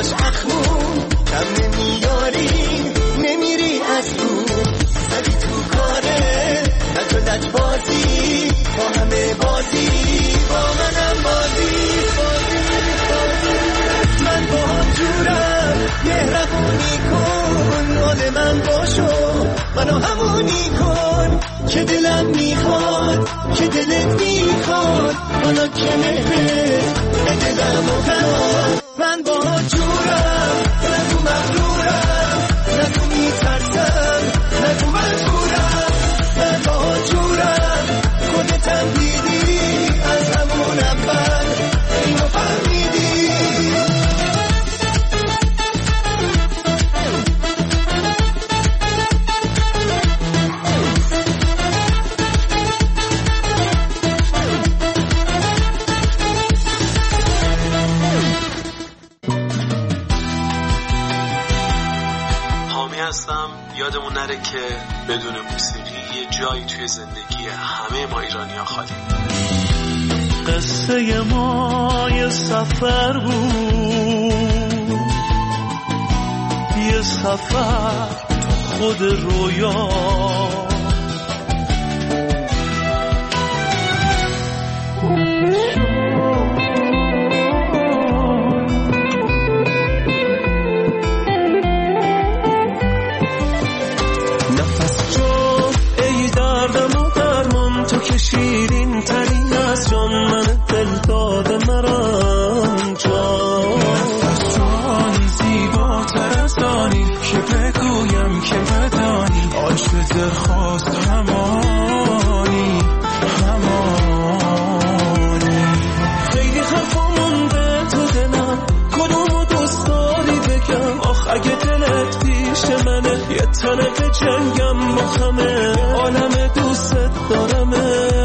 چشماش اخمون کم نمیاری نمیری از اون زدی تو کاره نجلت بازی با همه بازی با منم بازی من با هم جورم مهربونی کن مال من باشو منو همونی کن که دلم میخواد که دلت میخواد حالا که مهرت به دلم افتاد من با هم جورم نگو مغرورم نگو میترسم نگو مجبورم من با هم جورم خودتم دیدی از همون اول اینو فهمیدی یادمون نره که بدون موسیقی یه جایی توی زندگی همه ما ایرانی‌ها خالی. قصه ما یه سفر بود، یه سفر خود رویا، شیرین ترین از جان من دل داده مران جان نفس جان زیباتر از آنی که بگویم که بدانی عاشق درخواست همانی خیلی حرفا مونده تو دلم کدومو دوست داری بگم آخ اگه دلت پیش منه یه تنه به جنگم با همه عالم دوست دارم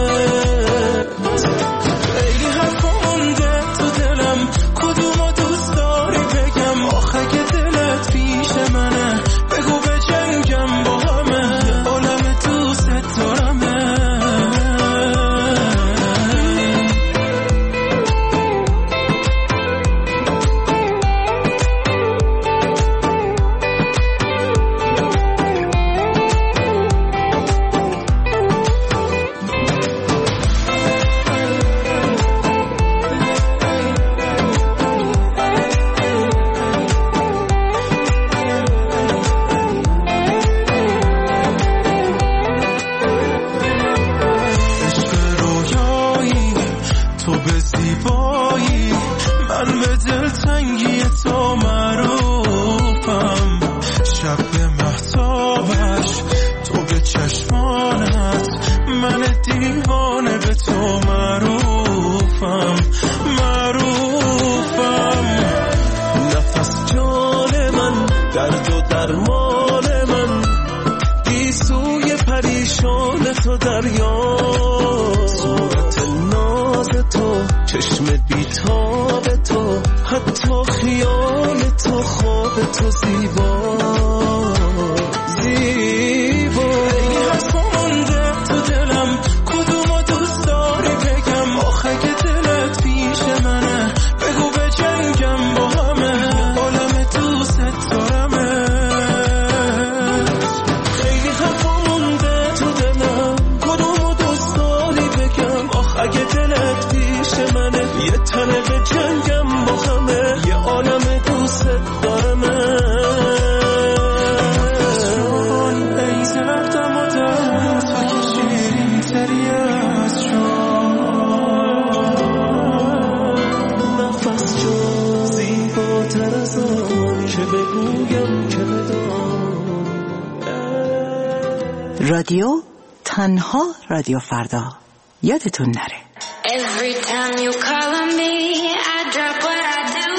رادیو تنها رادیو فردا یادتون نره. Every time you call on me I drop what I do.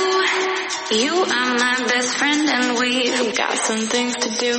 You are my best friend and we've got some things to do.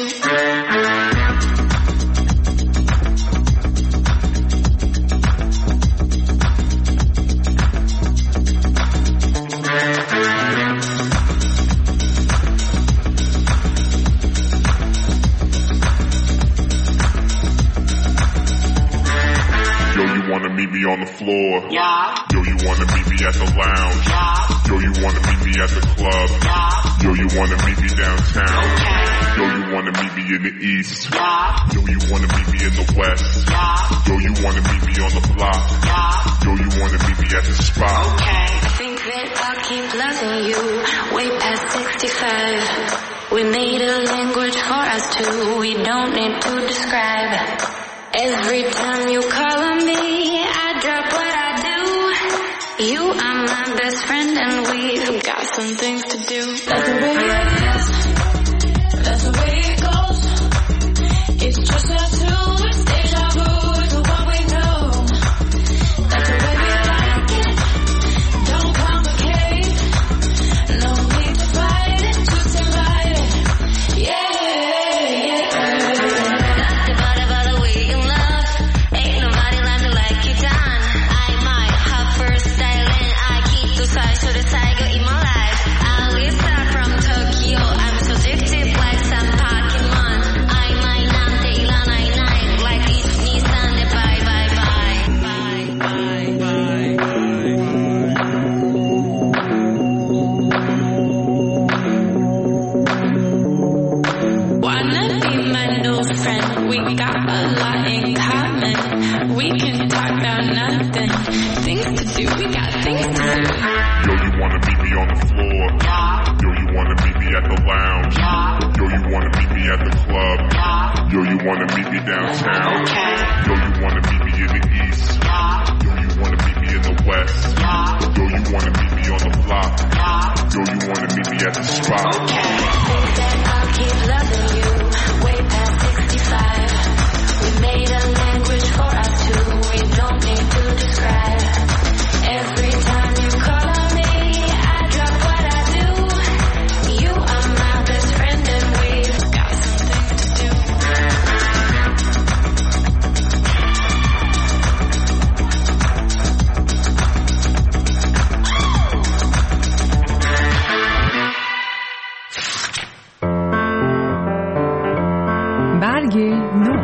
Meet me on the floor. Yeah. Yo, you wanna meet me at the lounge. Yeah. Yo, you wanna meet me at the club? Yo, you wanna meet me downtown? Yo, you wanna meet me in the east? Yo, you wanna meet me in the west? Yo, you wanna meet me on the block? Yo, you wanna meet me at the spot? I think that I'll keep loving you way past 65. We made a language for us two, we don't need to describe. Every time you call on me, I drop what I do. You are my best friend and we've got some things to do. That's the way it is, that's the way it goes. It's just us two, it's deja vu to what we know. That's the way we like it, don't complicate. No need to fight it, just invite it. Yeah, yeah. Nothing but the way you love. Ain't nobody like me like you done. I might have first style and I keep the side to the tiger in my life. I will start from Tokyo. I'm so addicted like some Pokemon. I might not take la night like each Nissan. Bye bye bye. Bye bye bye. Wanna be my new friend? We got a lot in common. We can talk about nothing. Things to do, we got things to do. Yo, you wanna meet me on the floor? Yo, you wanna meet me at the lounge? Yo, you wanna meet me at the club? Yo, you wanna meet me downtown? Yo, you wanna meet me in the east? Yo, you wanna meet me in the west? Yo, you wanna meet me on the block? Yo, you wanna meet me at the spot? Think that I'll keep loving you way past 65. We made a language for us two, we don't need to describe. Every time you call on me, I drop what I do. You are my best friend and we've got some things to do. برگ نو.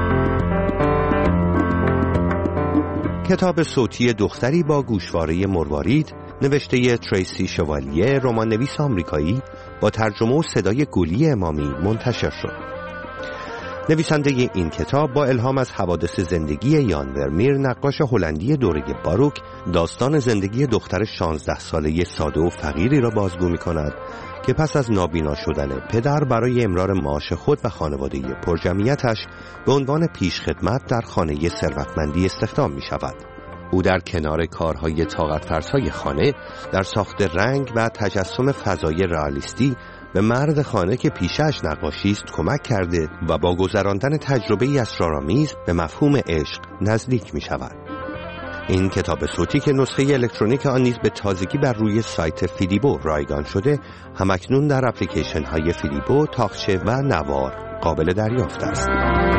کتاب صوتی دختری با گوشواره مروارید نوشته تریسی شوالیه، رمان نویس آمریکایی، با ترجمه و صدای گلی امامی منتشر شد. نویسنده این کتاب با الهام از حوادث زندگی یان ورمیر، نقاش هلندی دوره باروک، داستان زندگی دختر 16 ساله ساده و فقیری را بازگو می‌کند که پس از نابینا شدن پدر برای امرار معاش خود و خانواده پرجمعیتش به عنوان پیشخدمت در خانه ثروتمندی استخدام می شود. او در کنار کارهای طاقت فرسای خانه در ساخت رنگ و تجسم فضای رئالیستی به مرد خانه که پیشش نقاشی است کمک کرده و با گذراندن تجربه اسرارآمیز به مفهوم عشق نزدیک می شود. این کتاب صوتی که نسخه الکترونیک آن نیز به تازگی بر روی سایت فیلیبو رایگان شده، همکنون در اپلیکیشن های فیلیبو، تاقچه و نوار قابل دریافت است.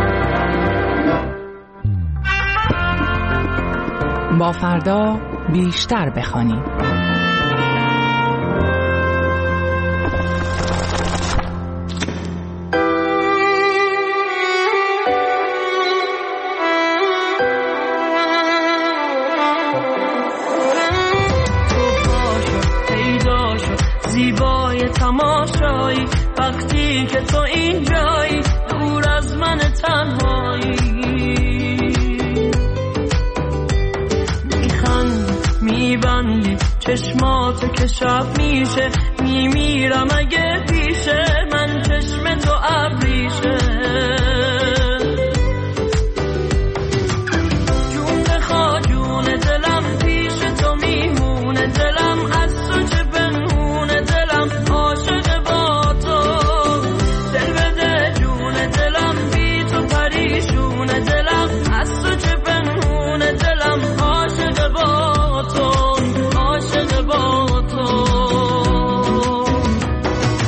با فردا بیشتر بخوانیم. زیبای تماشایی وقتی که تو اینجایی دور از من تنهایی میخند میبندی چشماتو که شب میشه میمیرم اگه پیشه من چشم تو ابریشه جون بخوا جون دلم پیش تو میمونه دلم از تو چه بنمونه دلم عاشق با تو دل بده جون دلم بی تو پریشونه دلم از تو چه بنمونه دلم عاشق با تو عاشق با تو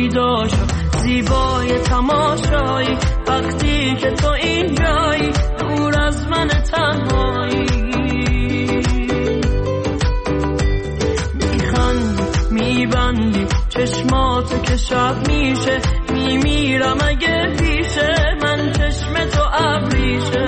پیدا شد زیبای تماشایی وقتی که تو اینجایی دور از من تنهایی میخندی میبندی چشماتو که شب میشه میمیرم اگه پیشه من چشم تو ابریشه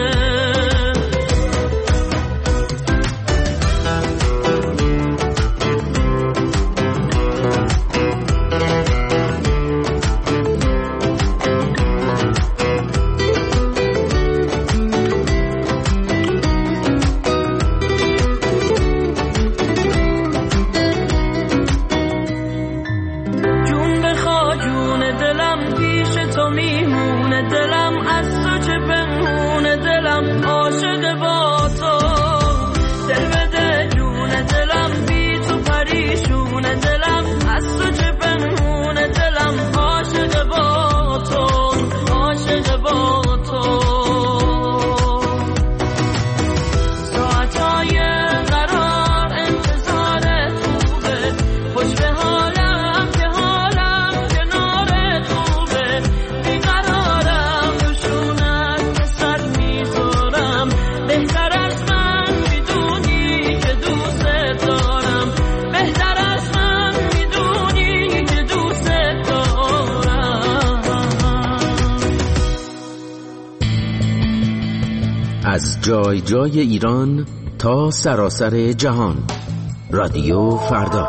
از جای جای ایران تا سراسر جهان. رادیو فردا.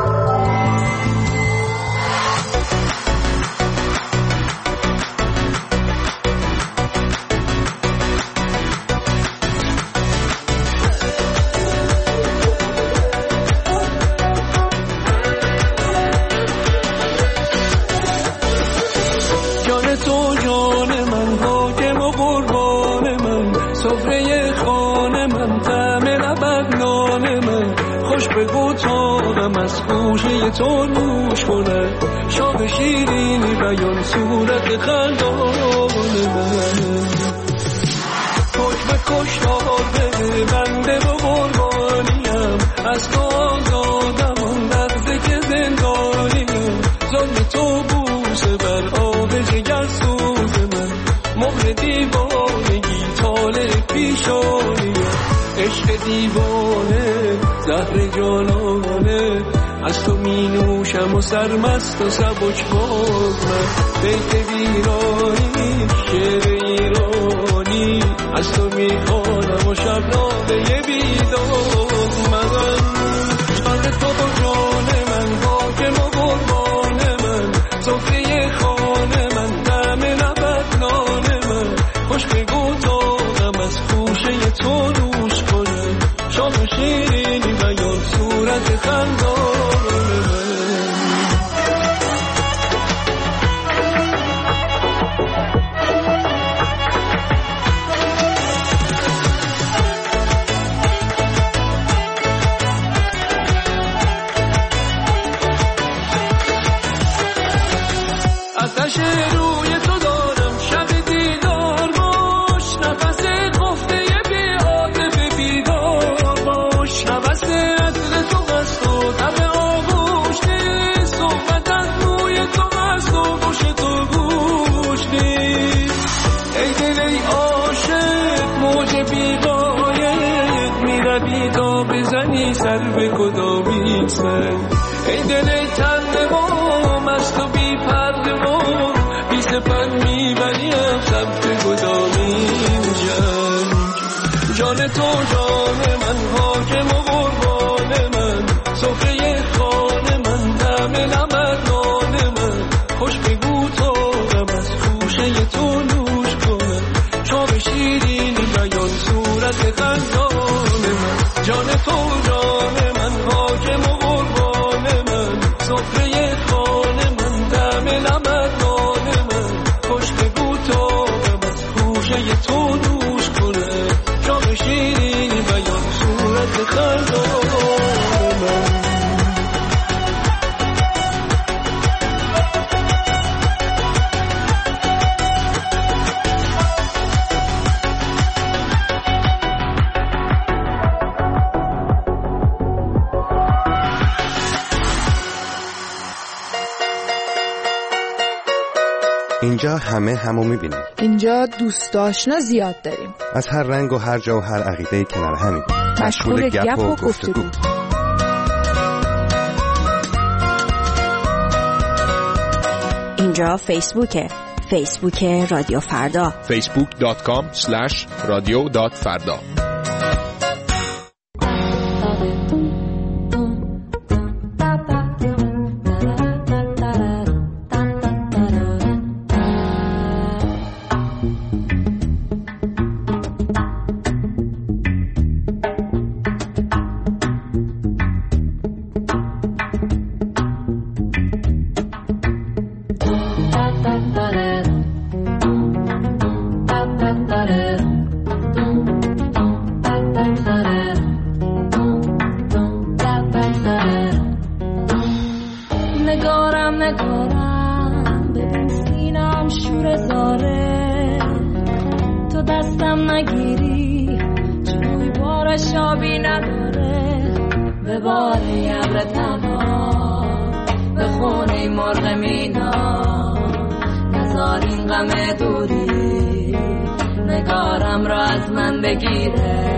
تو نوش کنه شام شیرینی بیان صورت خندان من حکم کشتار بده بنده و قربانیم از تو آزادم آن درده که زندانیم ظلم تو بوسه بر آب جگر سوز من مهر دیوانگی طالع پیشانیم عشق دیوانه زهر جانانه از تو می نوشم و سرمست و سبک باز من بیت ویرانی شعر ایرانی از تو می خوانم و شب نامه بیداد من جان تو و جان من حاکم و قربان من سفره خانه من دم لبت نان من خوش بگو تاقم از خوشه تو نوش کنم شام شیرینی بیان صورت خندان سر به کدامی سر ای دل تن ما از تو بی پرده ما بی سپر میبریم سمت کدامی جان تو جان من حاکم و قربان من سفره خانه من دم لبت نان من خوش بگو تاقم از خوشه تو نوش کنم شام شیرینی بیان صورت خندان من جان تو جان من حاکم و قربان من اینجا همه همو میبینیم. اینجا دوست آشنا زیاد داریم. از هر رنگ و هر جا و هر عقیده کنار همین. مشغول گپ و گفتگو. اینجا فیسبوکه. فیسبوک رادیو فردا. facebook.com/radio.farda. نگارم ببین سینم شور زاره، تو دستم نگیری جوی بارش آبی نداره، به باری ابر تنها به خونه مرغ مینا، نزار این غم دوری نگارم را از من بگیره.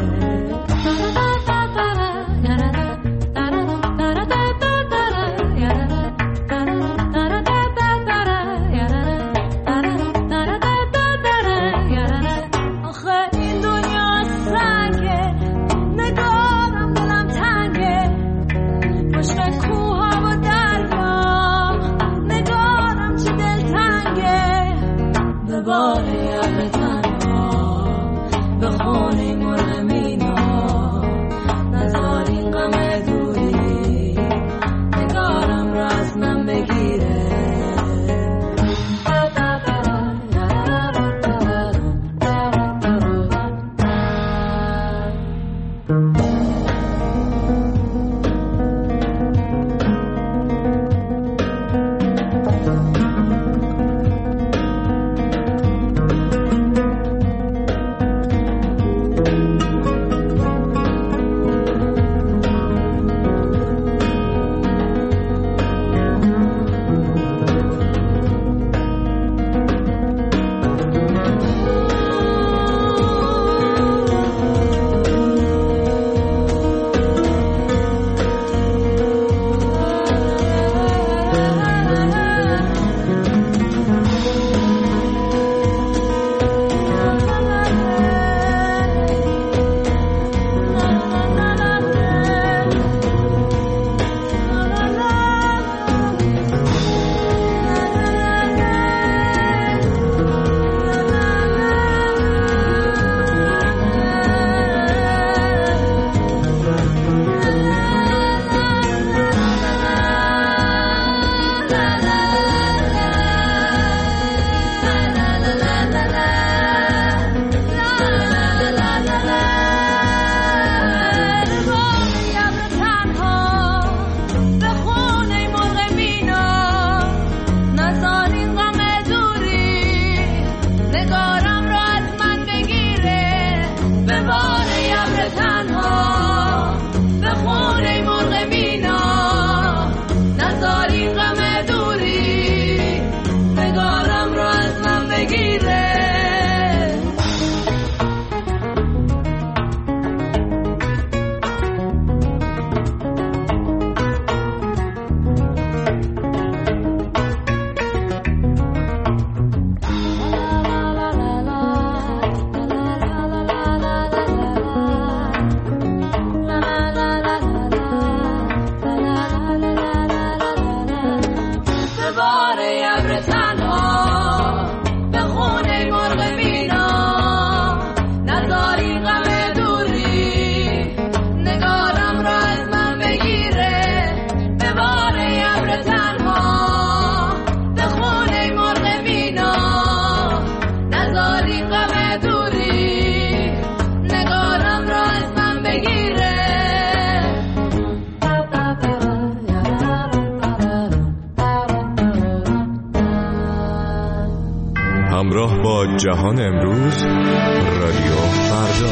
همراه با جهان امروز، رادیو فردا.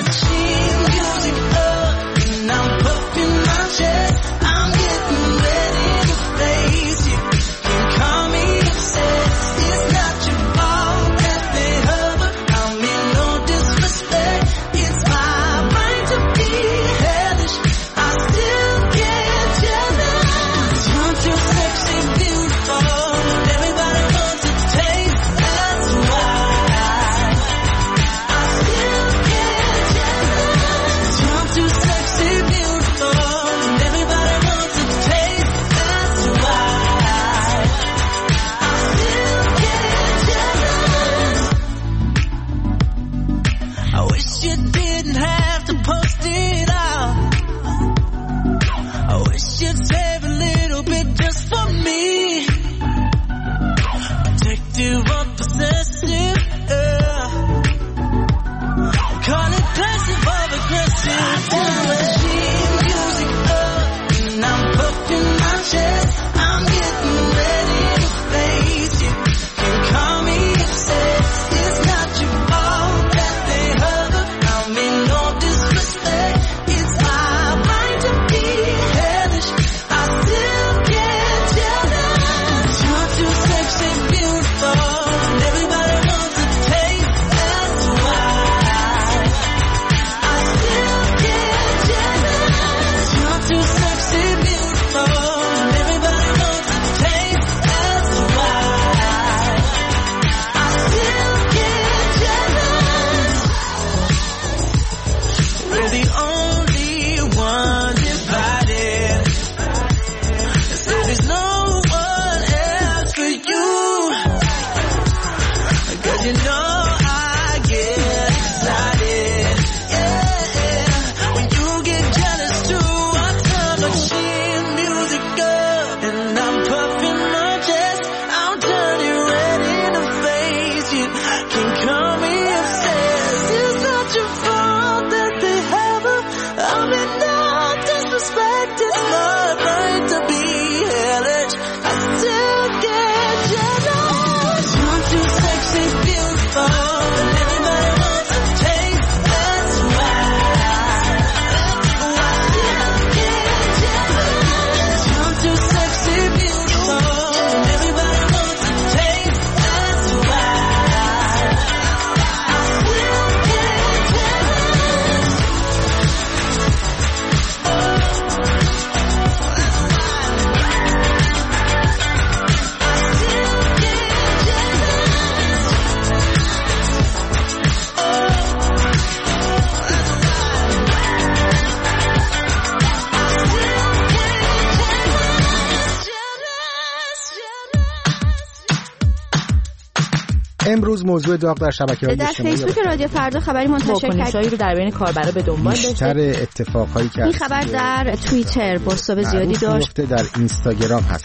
امروز موضوع داغ در شبکه‌های اجتماعی در فیسبوک رادیو فردا خبری منتشر کرد رو در بین کاربرا به دنبال داشته. بیشتر اتفاقایی که این خبر در توییتر بازتاب زیادی داشت. در اینستاگرام هست.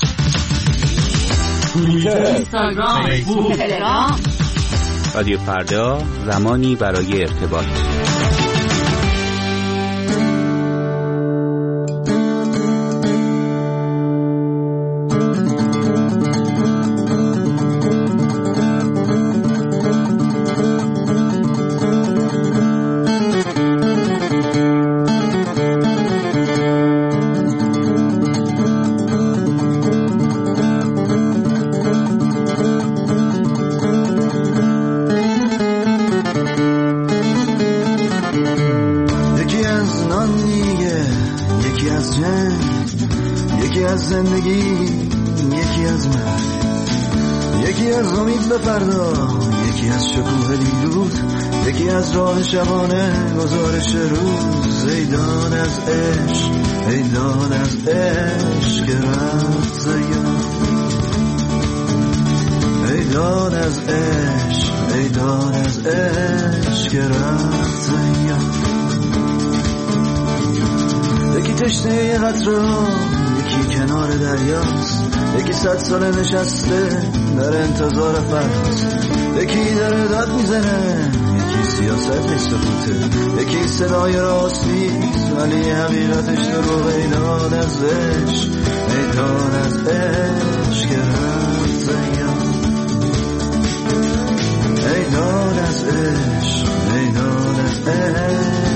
توییتر، اینستاگرام، فیسبوک، تلگرام. رادیو فردا، زمانی برای ارتباط. شبانه گزارش روز ایدان از عشق ایدان از عشق رفت زیاد ایدان از عشق ایدان از عشق رفت زیاد یکی تشنه یه قطره یکی کنار دریاست یکی 100 ساله نشسته در انتظار فرست یکی داره داد میزنه سیاست نیست سکوته یکی صدای راست نیست ولی حقیقتش دروغ ایدان از عشق ایدان از عشق رفت زیاد ایدان از عشق ایدان از عشق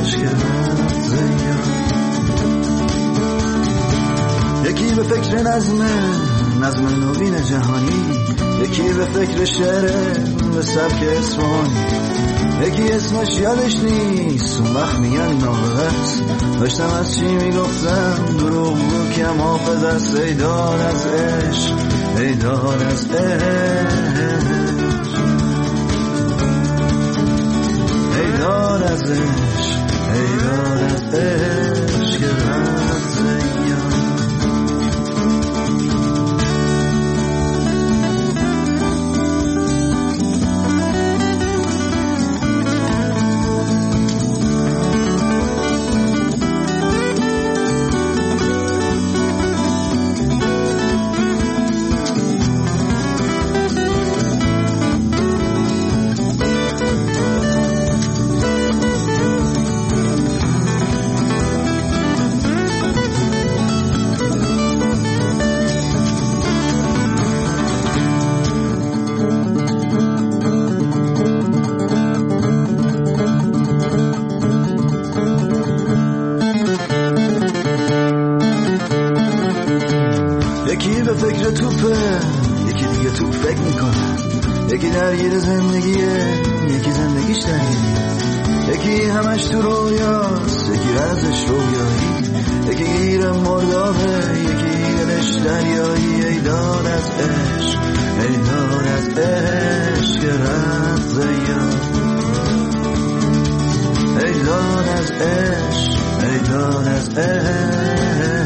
یکی به فکر نظم نوین جهانی، یکی به فکر شعر به سبک اصفهانی، یکی اسمش یادش نیست اون وقت میگن نابغه‌ست. داشتم از چی میگفتم دروغ بود که حافظ است. ای دار از عشق، ای دار از عشق، ای دار از عشق، ای دار از عشق رفت ایام. یکی به فکر توپه، یکی دیگه توپ فکر میکنه، یکی درگیر زندگیه، یکی زندگیش درگیره، یکی همش تو رویاست، یکی ازش رویایی، یکی گیر مردابه، یکی دلش دریایی. ای دار از عشق، ای دار از عشق رفت زیاد، ای دار از عشق، ای دار از عشق.